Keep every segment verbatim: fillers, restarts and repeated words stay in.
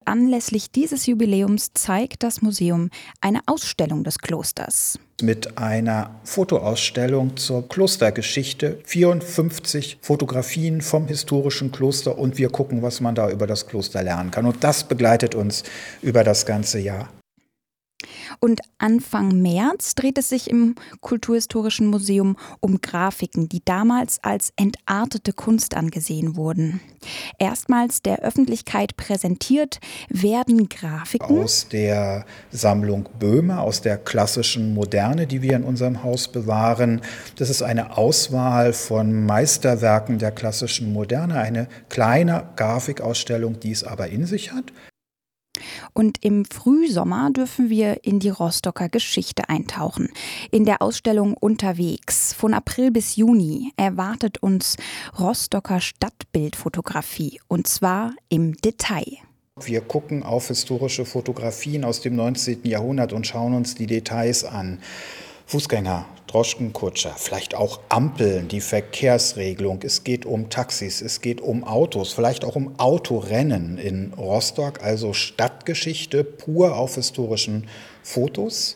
anlässlich dieses Jubiläums zeigt das Museum eine Ausstellung des Klosters. Mit einer Fotoausstellung zur Klostergeschichte, vierundfünfzig Fotografien vom historischen Kloster und wir gucken, was man da über das Kloster lernen kann. Und das begleitet uns über das ganze Jahr. Und Anfang März dreht es sich im Kulturhistorischen Museum um Grafiken, die damals als entartete Kunst angesehen wurden. Erstmals der Öffentlichkeit präsentiert werden Grafiken aus der Sammlung Böhme, aus der klassischen Moderne, die wir in unserem Haus bewahren. Das ist eine Auswahl von Meisterwerken der klassischen Moderne, eine kleine Grafikausstellung, die es aber in sich hat. Und im Frühsommer dürfen wir in die Rostocker Geschichte eintauchen. In der Ausstellung Unterwegs von April bis Juni erwartet uns Rostocker Stadtbildfotografie und zwar im Detail. Wir gucken auf historische Fotografien aus dem neunzehnten Jahrhundert und schauen uns die Details an. Fußgänger, Droschkenkutscher, vielleicht auch Ampeln, die Verkehrsregelung. Es geht um Taxis, es geht um Autos, vielleicht auch um Autorennen in Rostock, also Stadtgeschichte pur auf historischen Fotos.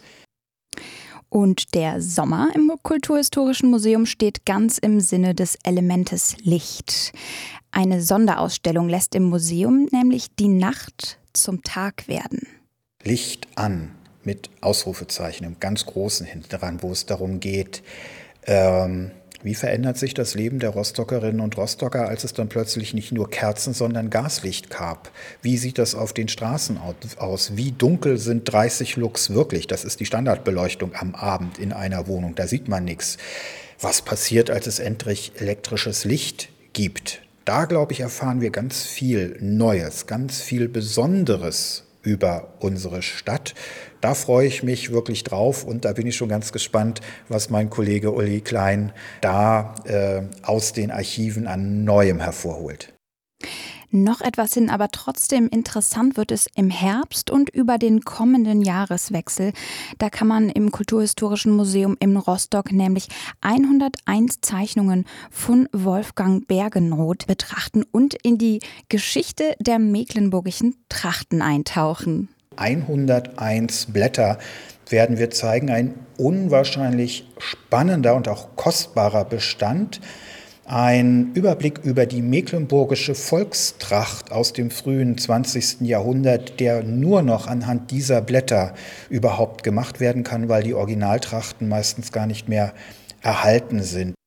Und der Sommer im Kulturhistorischen Museum steht ganz im Sinne des Elementes Licht. Eine Sonderausstellung lässt im Museum nämlich die Nacht zum Tag werden. Licht an. Mit Ausrufezeichen im ganz Großen hinten dran, wo es darum geht, ähm, wie verändert sich das Leben der Rostockerinnen und Rostocker, als es dann plötzlich nicht nur Kerzen, sondern Gaslicht gab. Wie sieht das auf den Straßen aus? Wie dunkel sind dreißig Lux wirklich? Das ist die Standardbeleuchtung am Abend in einer Wohnung, da sieht man nichts. Was passiert, als es endlich elektrisches Licht gibt? Da, glaube ich, erfahren wir ganz viel Neues, ganz viel Besonderes über unsere Stadt. Da freue ich mich wirklich drauf und da bin ich schon ganz gespannt, was mein Kollege Uli Klein da äh, aus den Archiven an Neuem hervorholt. Noch etwas hin, aber trotzdem interessant wird es im Herbst und über den kommenden Jahreswechsel. Da kann man im Kulturhistorischen Museum in Rostock nämlich hunderteins Zeichnungen von Wolfgang Bergenroth betrachten und in die Geschichte der mecklenburgischen Trachten eintauchen. hunderteins Blätter werden wir zeigen, ein unwahrscheinlich spannender und auch kostbarer Bestand. Ein Überblick über die mecklenburgische Volkstracht aus dem frühen zwanzigsten Jahrhundert, der nur noch anhand dieser Blätter überhaupt gemacht werden kann, weil die Originaltrachten meistens gar nicht mehr erhalten sind.